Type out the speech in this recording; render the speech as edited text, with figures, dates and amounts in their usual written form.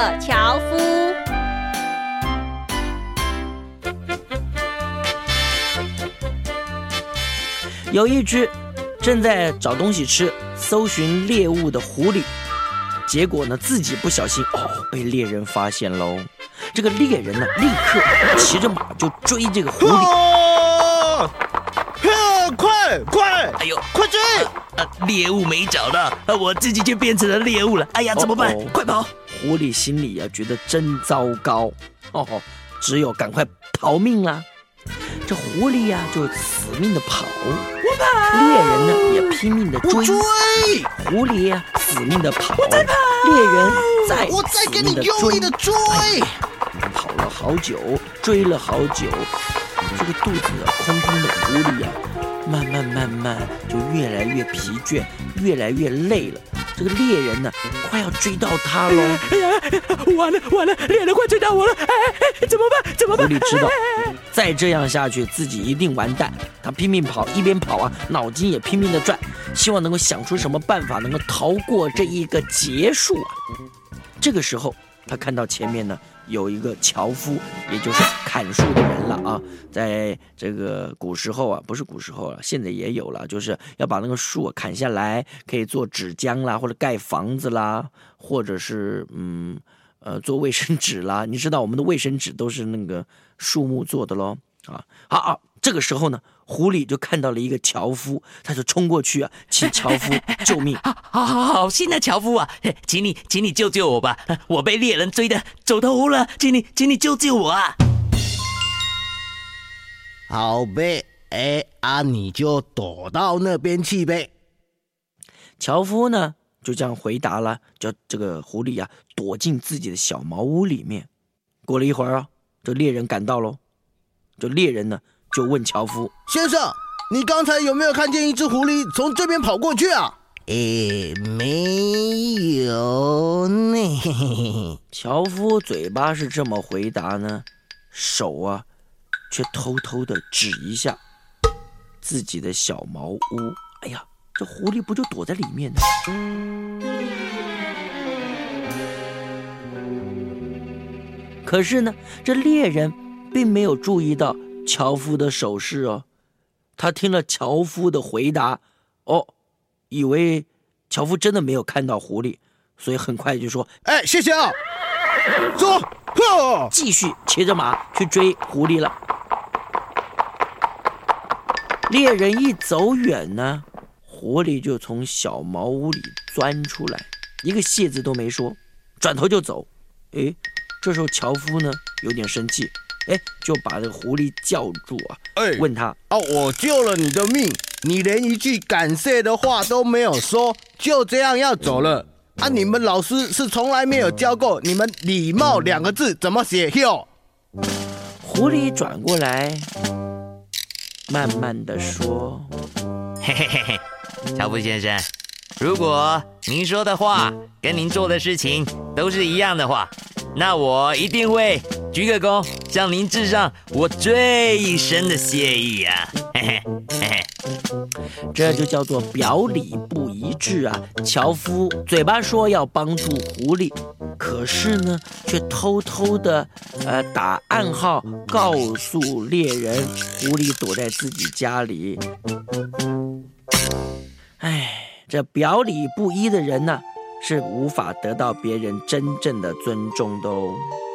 的樵夫。 有一只正在找东西吃、搜寻猎物的狐狸，结果呢自己不小心被猎人发现喽。这个猎人呢立刻骑着马就追这个狐狸。 快！ 哎呦， 快追！ 猎物没找到，我自己就变成了猎物了。哎呀，怎么办？快跑！ 狐狸心里觉得真糟糕，只有赶快逃命啦。这狐狸就死命的跑， 我跑。 猎人呢也拼命的追，狐狸死命的跑，我在跑。猎人我再给你用力的追， 跑了好久，追了好久，这个肚子空空的狐狸慢慢就越来越疲倦，越来越累了。这个猎人呢快要追到他喽！ 哎呀，完了，猎人快追到我了！怎么办？ 狐狸知道再这样下去自己一定完蛋，他拼命跑，一边跑脑筋也拼命的转，希望能够想出什么办法能够逃过这一个结束这个时候他看到前面呢有一个樵夫，也就是砍树的人了在这个古时候不是古时候了，现在也有了，就是要把那个树砍下来，可以做纸浆啦，或者盖房子啦，或者是做卫生纸啦。你知道我们的卫生纸都是那个树木做的咯好，这个时候呢狐狸就看到了一个樵夫，他就冲过去请樵夫救命。 好心的樵夫请你救救我吧，我被猎人追得走投无路，请你救我好呗，你就躲到那边去呗。 樵夫呢就这样回答了，叫这个狐狸躲进自己的小茅屋里面。过了一会儿这猎人赶到咯，这猎人呢就问樵夫： 先生，你刚才有没有看见一只狐狸从这边跑过去没有呢。 樵夫嘴巴是这么回答呢，手却偷偷的指一下自己的小茅屋。哎呀，这狐狸不就躲在里面呢？可是呢这猎人并没有注意到樵夫的手势他听了樵夫的回答以为樵夫真的没有看到狐狸，所以很快就说： 谢谢走， 继续骑着马去追狐狸了。猎人一走远呢，狐狸就从小茅屋里钻出来，一个谢字都没说，转头就走。这时候樵夫呢有点生气，就把这个狐狸叫住问他： 我救了你的命，你连一句感谢的话都没有说，就这样要走了你们老师是从来没有教过你们礼貌2个字怎么写哟。 狐狸转过来慢慢的说： 樵夫先生，如果您说的话跟您做的事情都是一样的话，那我一定会鞠个躬，向您致上我最深的谢意这就叫做表里不一致樵夫嘴巴说要帮助狐狸，可是呢却偷偷的打暗号告诉猎人狐狸躲在自己家里。这表里不一的人呢是无法得到别人真正的尊重的